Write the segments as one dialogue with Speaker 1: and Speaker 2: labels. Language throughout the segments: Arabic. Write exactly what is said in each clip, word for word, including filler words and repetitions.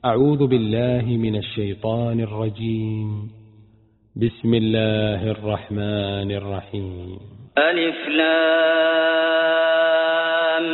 Speaker 1: أعوذ بالله من الشيطان الرجيم. بسم الله الرحمن الرحيم.
Speaker 2: ألف لام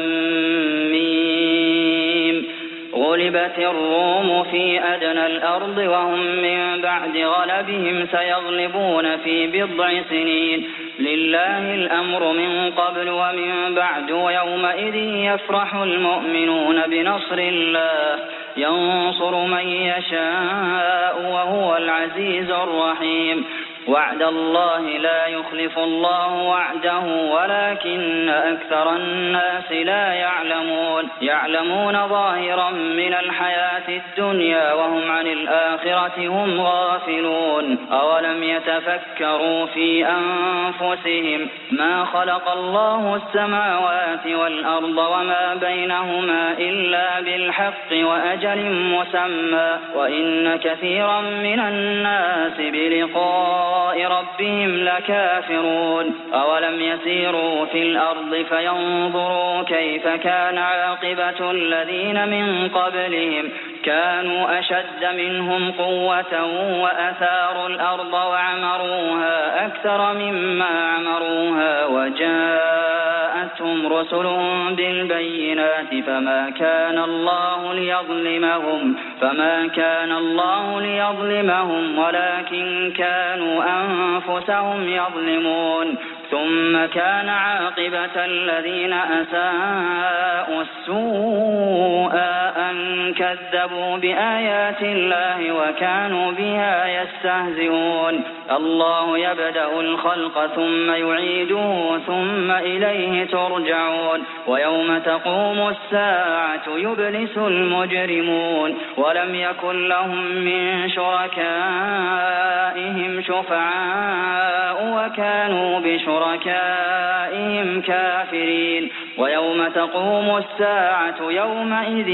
Speaker 2: ميم. غلبت الروم في أدنى الأرض وهم من بعد غلبهم سيغلبون في بضع سنين. لله الأمر من قبل ومن بعد ويومئذ يفرح المؤمنون بنصر الله ينصر من يشاء وهو العزيز الرحيم. وعد الله لا يخلف الله وعده ولكن أكثر الناس لا يعلمون يعلمون ظاهرا من الحياة الدنيا وهم عن الآخرة هم غافلون. أولم يتفكروا في أنفسهم ما خلق الله السماوات والأرض وما بينهما إلا بالحق وأجل مسمى وإن كثيرا من الناس بلقاء ربهم لكافرون. أولم يسيروا في الأرض فينظروا كيف كان عاقبة الذين من قبلهم كانوا أشد منهم قوة وأثاروا الأرض وعمروها أكثر مما عمروها وجاءتهم رسلهم بالبينات فما كان الله ليظلمهم فما كان الله ليظلمهم ولكن كانوا أنفسهم يظلمون. ثم كان عاقبة الذين أساءوا السوء أن كذبوا بآيات الله وكانوا بها يستهزئون. الله يبدأ الخلق ثم يعيده ثم إليه ترجعون. ويوم تقوم الساعة يبلس المجرمون ولم يكن لهم من شركائهم شفعاء وكانوا بشركائهم كافرين. ويوم تقوم الساعة يومئذ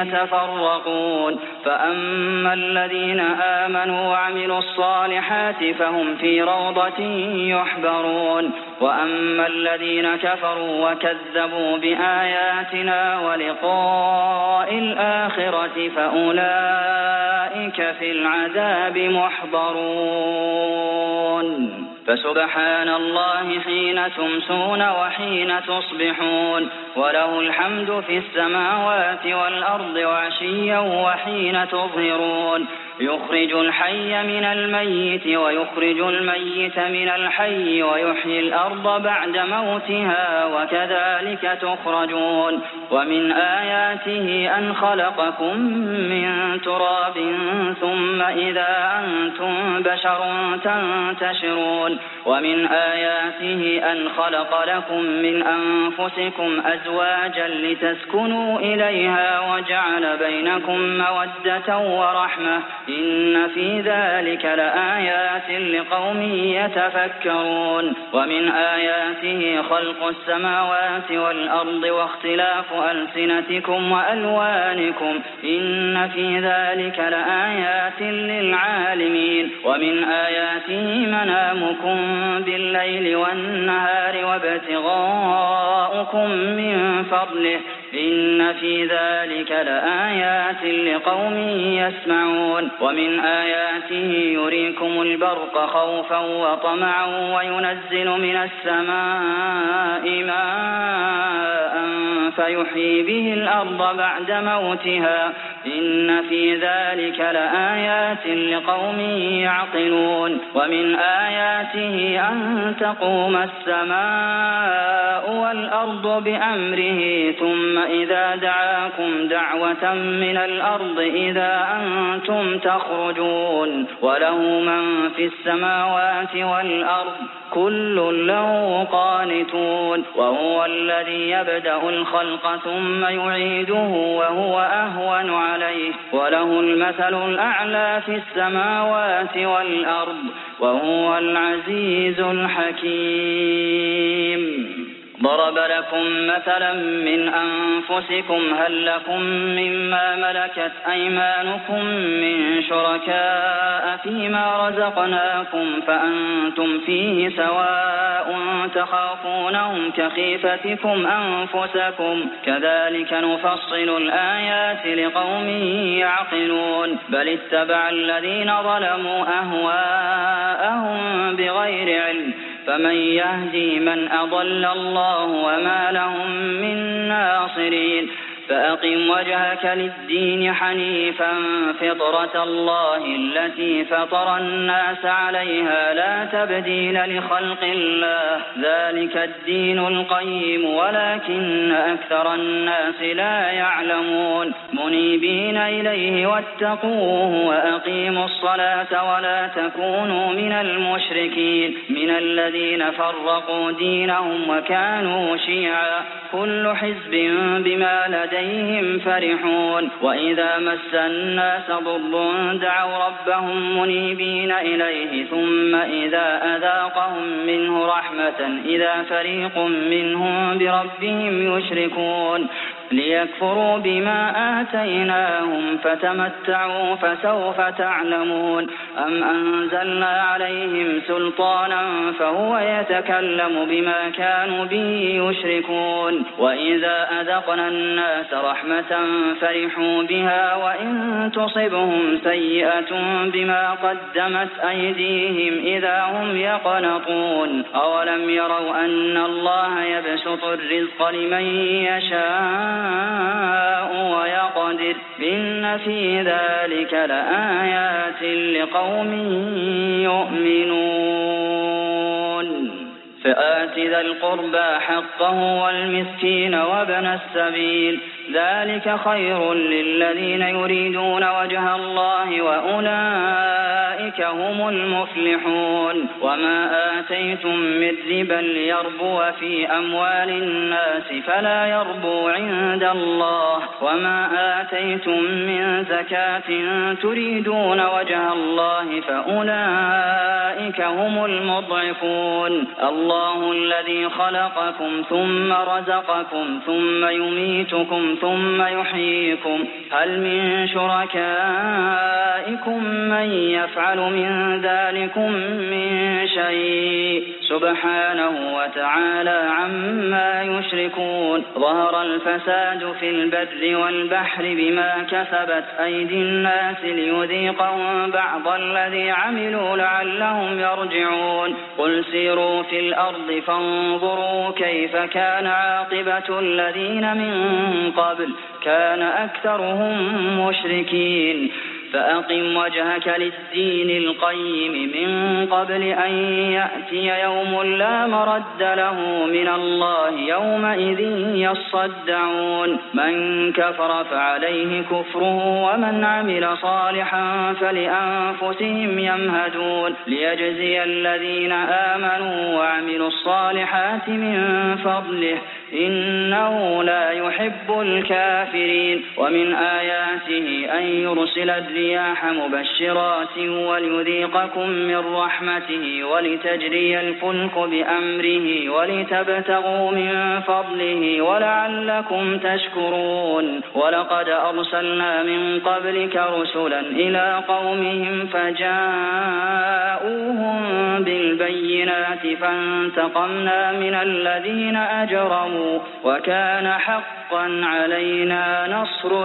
Speaker 2: يتفرقون فأما الذين آمنوا وعملوا الصالحات فهم في روضة يحبرون وأما الذين كفروا وكذبوا بآياتنا ولقاء الآخرة فأولئك في العذاب محضرون. فسبحان الله حين تمسون وحين تصبحون وله الحمد في السماوات والأرض وعشيا وحين تظهرون. يخرج الحي من الميت ويخرج الميت من الحي ويحيي الأرض بعد موتها وكذلك تخرجون. ومن آياته أن خلقكم من تراب ثم إذا أنتم بشر تنتشرون. ومن آياته أن خلق لكم من أنفسكم أزواجا لتسكنوا إليها وجعل بينكم مودة ورحمة إن في ذلك لآيات لقوم يتفكرون. ومن آياته خلق السماوات والأرض واختلاف ألسنتكم وألوانكم إن في ذلك لآيات للعالمين. ومن آياته منامكم بالليل والنهار وابتغاؤكم من فضله إن في ذلك لآيات لقوم يسمعون. ومن آياته يريكم البرق خوفا وطمعا وينزل من السماء ماء فيحيي به الأرض بعد موتها إن في ذلك لآيات لقوم يعقلون. ومن آياته أن تقوم السماء والأرض بأمره ثم إذا دعاكم دعوة من الأرض إذا أنتم تخرجون. وله من في السماوات والأرض كل له قانتون. وهو الذي يبدأ الخلق ثم يعيده وهو أهون عليه وله المثل الأعلى في السماوات والأرض وهو العزيز الحكيم. ضرب لكم مثلا من أنفسكم هل لكم مما ملكت أيمانكم من شركاء فيما رزقناكم فأنتم فيه سواء تخافونهم كخيفتكم أنفسكم كذلك نفصل الآيات لقوم يعقلون بل اتبع الذين ظلموا أهواءهم بغير علم فمن يهدي من أضل الله وما لهم من ناصرين فأقم وجهك للدين حنيفا فطرة الله التي فطر الناس عليها لا تبديل لخلق الله ذلك الدين القيم ولكن أكثر الناس لا يعلمون منيبين إليه واتقوه وأقيموا الصلاة ولا تكونوا من المشركين من الذين فرقوا دينهم وكانوا شيعا كل حزب بما لديهم فرحون وإذا مس الناس ضر دعوا ربهم منيبين إليه ثم إذا أذاقهم منه رحمة إذا فريق منهم بربهم يشركون ليكفروا بما آتيناهم فتمتعوا فسوف تعلمون أم أنزلنا عليهم سلطانا فهو يتكلم بما كانوا به يشركون وإذا أذقنا الناس رحمة فرحوا بها وإن تصبهم سيئة بما قدمت أيديهم إذا هم يقنطون أولم يروا أن الله يبسط الرزق لمن يشاء ويقدر إن في ذلك لآيات لقوم يؤمنون فآت ذا القربى حقه والمسكين وابن السبيل ذلك خير للذين يريدون وجه الله وأولئك هم المفلحون وما آتيتم من ربا ليربو في أموال الناس فلا يربو عند الله وما آتيتم من زكاة تريدون وجه الله فأولئك هم المضعفون الله الذي خلقكم ثم رزقكم ثم يميتكم ثم يحييكم هل من شركائكم من يفعل من ذلكم من شيء سبحانه وتعالى عما يشركون ظهر الفساد في البر والبحر بما كسبت أيدي الناس ليذيقهم بعض الذي عملوا لعلهم يرجعون قل سيروا في الأرض فانظروا كيف كان عاقبة الذين من قبل كان أكثرهم مشركين فأقم وجهك للدين القيم من قبل أن يأتي يوم لا مرد له من الله يومئذ يصدعون من كفر فعليه كفره ومن عمل صالحا فلأنفسهم يمهدون ليجزي الذين آمنوا وعملوا الصالحات من فضله إنه لا يحب الكافرين ومن آياته أن يرسل الرياح مبشرات وليذيقكم من رحمته ولتجري الفلك بأمره ولتبتغوا من فضله ولعلكم تشكرون ولقد أرسلنا من قبلك رسلا إلى قومهم فجاءوهم بالبينات فانتقمنا من الذين أجرموا وكان حقا علينا نصر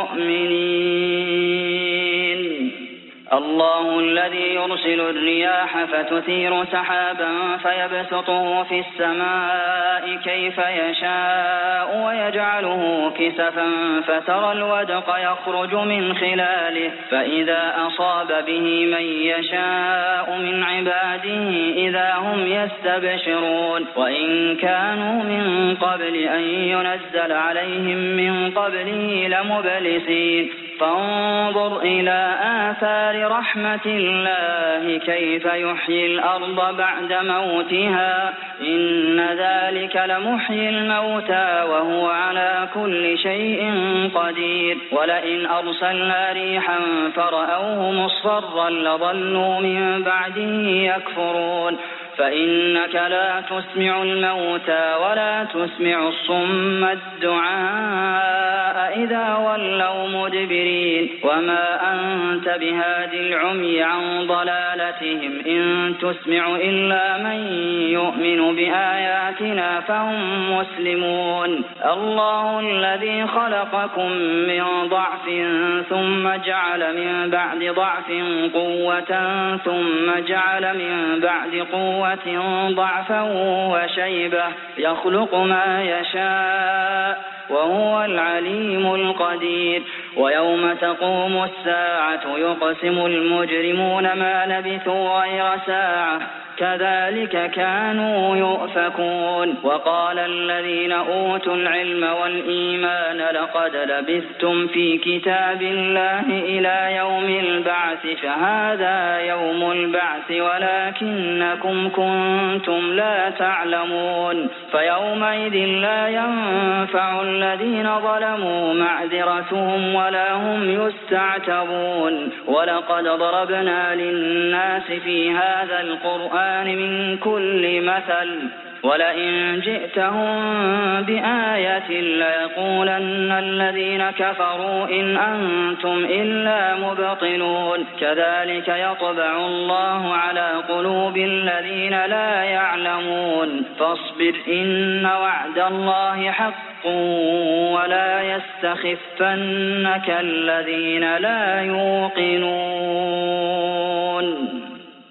Speaker 2: المؤمنين الله الذي يرسل الرياح فتثير سحابا فيبسطه في السماء كيف يشاء ويجعله كسفا فترى الودق يخرج من خلاله فإذا أصاب به من يشاء من عباده إذا هم يستبشرون وإن كانوا من قبل أن ينزل عليهم من قبله لمبلسين فانظر إلى آثار رحمة الله كيف يحيي الأرض بعد موتها إن ذلك لمحيي الموتى وهو على كل شيء قدير ولئن أرسلنا ريحا فرأوه مصفرا لظلوا من بعده يكفرون فإنك لا تسمع الموتى ولا تسمع الصم الدعاء إذا ولوا مدبرين وما أنت بهاد العمي عن ضلالتهم إن تسمع إلا من يؤمن بآياتنا فهم مسلمون الله الذي خلقكم من ضعف ثم جعل من بعد ضعف قوة ثم جعل من بعد قوة ضعفا وشيبة يخلق ما يشاء وهو العليم القدير ويوم تقوم الساعة يقسم المجرمون ما لبثوا غير ساعة كذلك كانوا يؤفكون وقال الذين أوتوا العلم والإيمان لقد لبثتم في كتاب الله إلى يوم البعث فهذا يوم البعث ولكنكم كنتم لا تعلمون فيومئذ لا ينفع الذين ظلموا معذرتهم ولا هم يستعتبون ولقد ضربنا للناس في هذا القرآن من كل مثل ولئن جئتهم بآية ليقولن الذين كفروا إن أنتم إلا مبطلون كذلك يطبع الله على قلوب الذين لا يعلمون فاصبر إن وعد الله حق ولا يستخفنك الذين لا يوقنون